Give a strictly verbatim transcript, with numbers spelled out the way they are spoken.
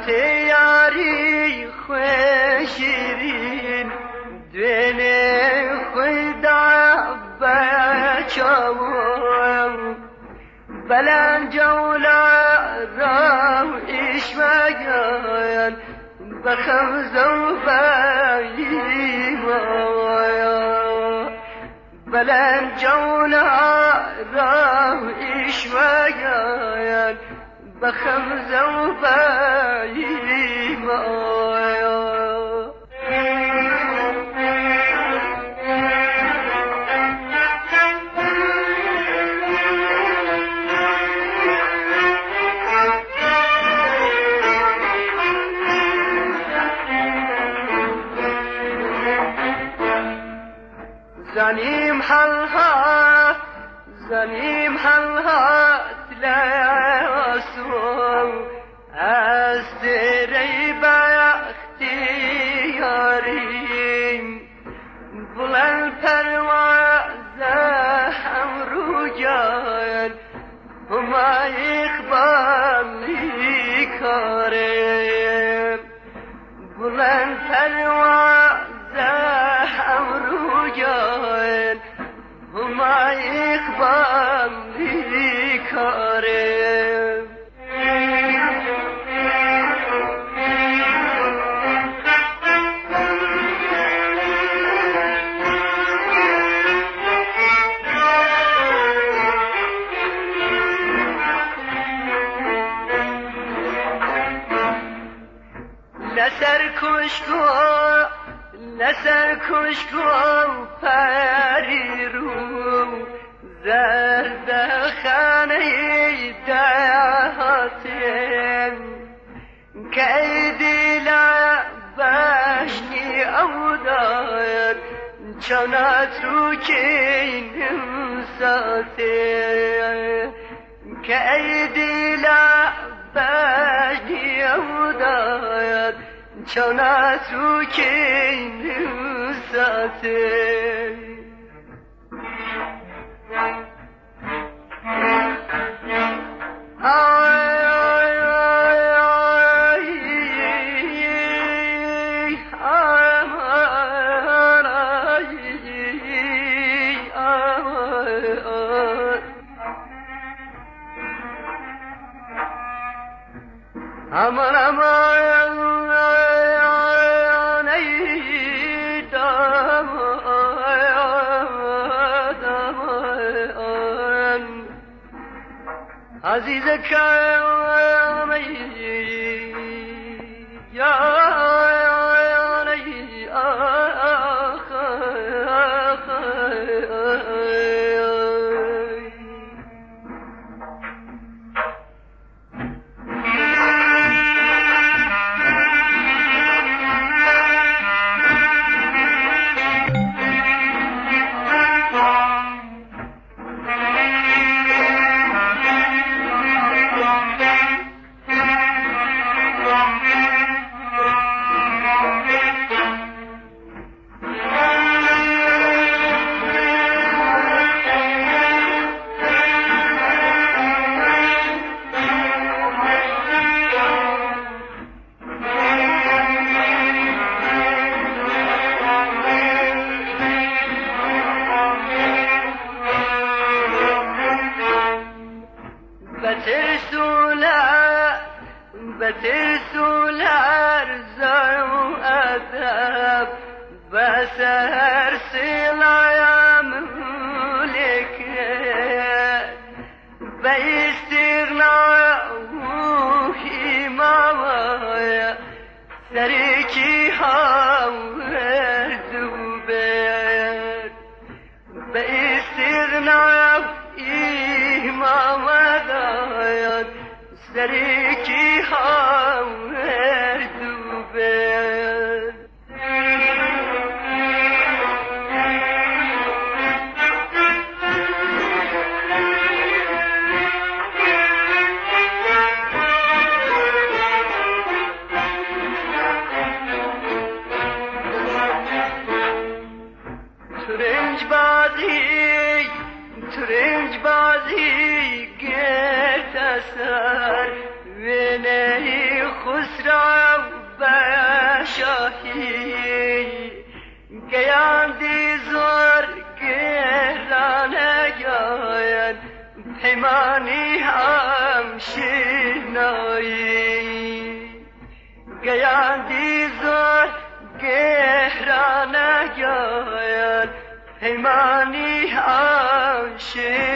صورت یاری خوشیرین دوینه خدا بچاوم بلند جولا را اشمگان بخمز و بایما بلند جولا را اشمگان بخمز و بایما زنیم حلها زنیم حلها تلاسو از دری بختیاریم بلند پروازه امرو جان هما اقبالی کاریم بلند پروازه امرو جان هما اقبالی کاریم لسر کشکو لسر کشکو پری رو زرد خانه دهاتیم که ایدی لبشنی او داد چانا تو کینم ساتیم که ایدی لبشنی او داد چانا تو کینم ساتیم aman aman ey daman aziz kâmi ya بترسول ارزا و ادب بسر سلایا مملکت به استغنا و حمایا سرکی ها وردو بر به استغنا و حمایا سرکی ها وردو بر ترنج بازی ترنج بازی گرد اثر و نهی خسرا گاهی گیاندی زور گهرانه گاید پیمانی هم شنایی گیاندی زور گهرانه گاید پیمانی هم شنایی